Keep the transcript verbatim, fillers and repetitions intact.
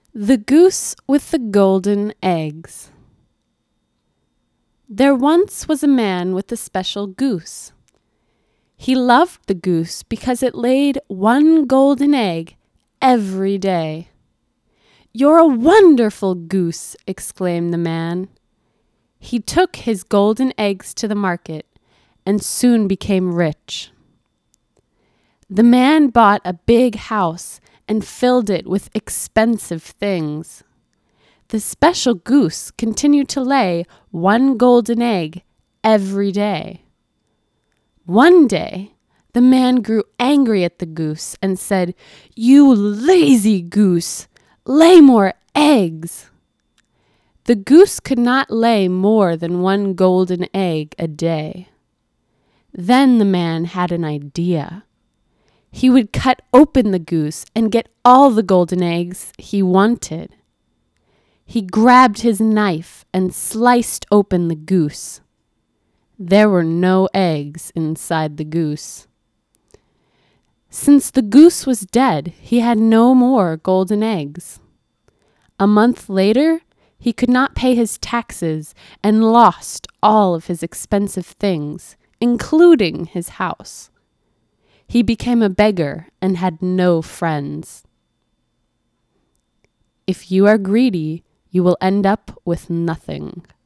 The Goose with the Golden Eggs. There once was a man with a special goose. He loved the goose because it laid one golden egg every day. "You're a wonderful goose!" exclaimed the man. He took his golden eggs to the market and soon became rich. The man bought a big house and filled it with expensive things. The special goose continued to lay one golden egg every day. One day, the man grew angry at the goose and said, "You lazy goose, lay more eggs." The goose could not lay more than one golden egg a day. Then the man had an idea. He would cut open the goose and get all the golden eggs he wanted. He grabbed his knife and sliced open the goose. There were no eggs inside the goose. Since the goose was dead, he had no more golden eggs. A month later, he could not pay his taxes and lost all of his expensive things, including his house. He became a beggar and had no friends. If you are greedy, you will end up with nothing.